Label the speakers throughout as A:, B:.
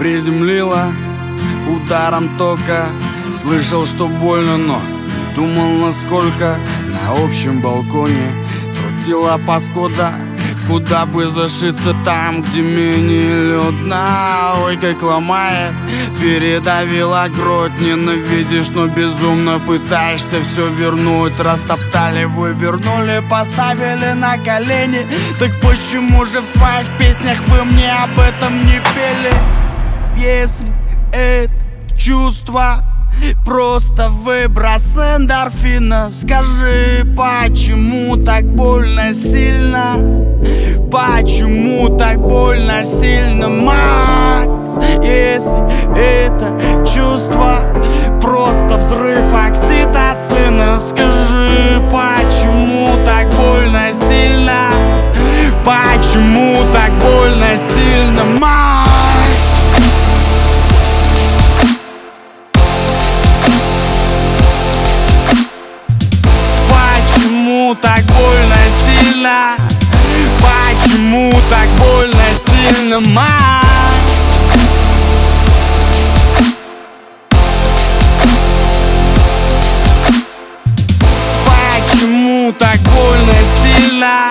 A: приземлила ударом тока. Слышал, что больно, но не думал насколько. На общем балконе крутила паскуда, куда бы зашиться там, где менее людно. Ой, как ломает, передавила грудь. Ненавидишь, но безумно пытаешься все вернуть. Растоптали, вывернули, поставили на колени. Так почему же в своих песнях вы мне об этом не пели? Если это чувство просто выброс эндорфина, скажи, почему так больно сильно? Почему так больно сильно, Макс? Если это чувство просто взрыв окситоцина, скажи, почему так больно сильно? Почему так больно сильно, Макс? Почему так больно сильно? Почему так больно сильно, Макс? Почему так больно сильно?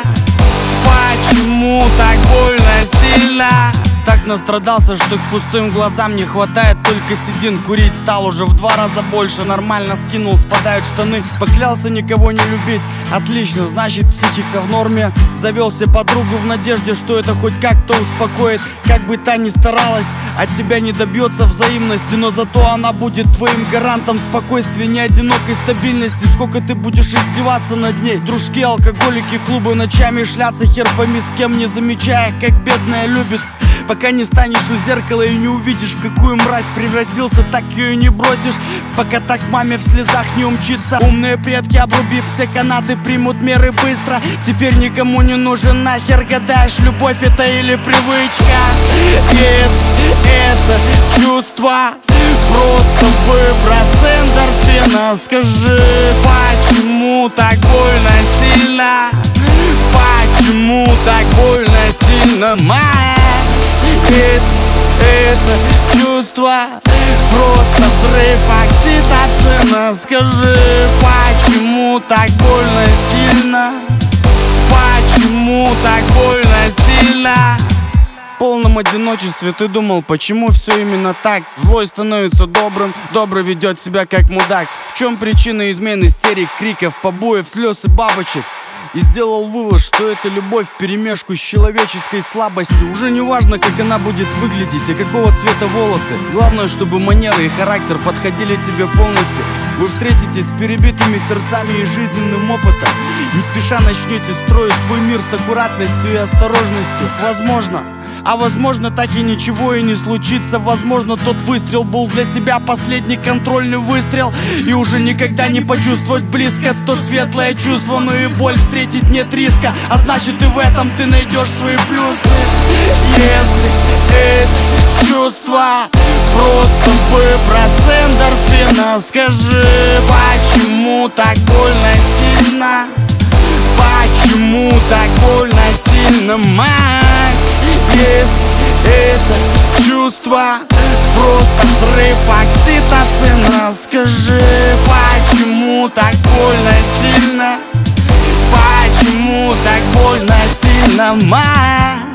A: Почему так больно сильно? Так настрадался, что к пустым глазам не хватает только седин. Курить стал уже в 2 раза больше. Нормально скинул, спадают штаны. Поклялся никого не любить. Отлично, значит психика в норме. Завел себе подругу в надежде, что это хоть как-то успокоит. Как бы та ни старалась, от тебя не добьется взаимности, но зато она будет твоим гарантом спокойствия, не одинокой стабильности. Сколько ты будешь издеваться над ней? Дружки, алкоголики, клубы, ночами шляться, хер пойми с кем, не замечая, как бедная любит. Пока не станешь у зеркала и не увидишь, в какую мразь превратился, так ее и не бросишь. Пока так маме в слезах не умчится. Умные предки, обрубив все канаты, примут меры быстро. Теперь никому не нужен нахер, гадаешь, любовь это или привычка. Если это чувство просто выброс эндорфина, скажи, почему так больно сильно? Почему так больно сильно, Макс? Если это чувство просто взрыв окситоцина, скажи, почему так больно сильно? Почему так больно сильно? В полном одиночестве ты думал, почему все именно так? Злой становится добрым, добрый ведет себя как мудак. В чем причина измен, истерик, криков, побоев, слез и бабочек? И сделал вывод, что это любовь вперемешку с человеческой слабостью. Уже не важно, как она будет выглядеть и какого цвета волосы. Главное, чтобы манеры и характер подходили тебе полностью. Вы встретитесь с перебитыми сердцами и жизненным опытом. Не спеша начнете строить свой мир с аккуратностью и осторожностью. Возможно, а возможно, так и ничего и не случится. Возможно, тот выстрел был для тебя последний контрольный выстрел. И уже никогда не почувствовать близко то светлое чувство, но и боль встретить нет риска. А значит, и в этом ты найдешь свои плюсы. Если это чувство просто выброс эндорфина, скажи, почему так больно сильно? Почему так больно сильно, Макс? Если это чувство просто взрыв окситоцина, скажи, почему так больно сильно? Почему так больно сильно, Макс?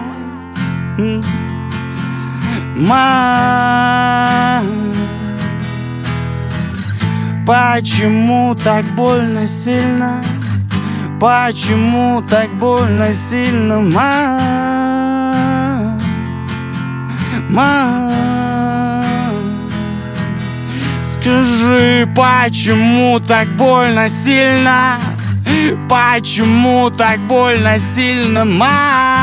A: Почему так больно сильно? Почему так больно сильно, Скажи, почему так больно сильно? Почему так больно сильно,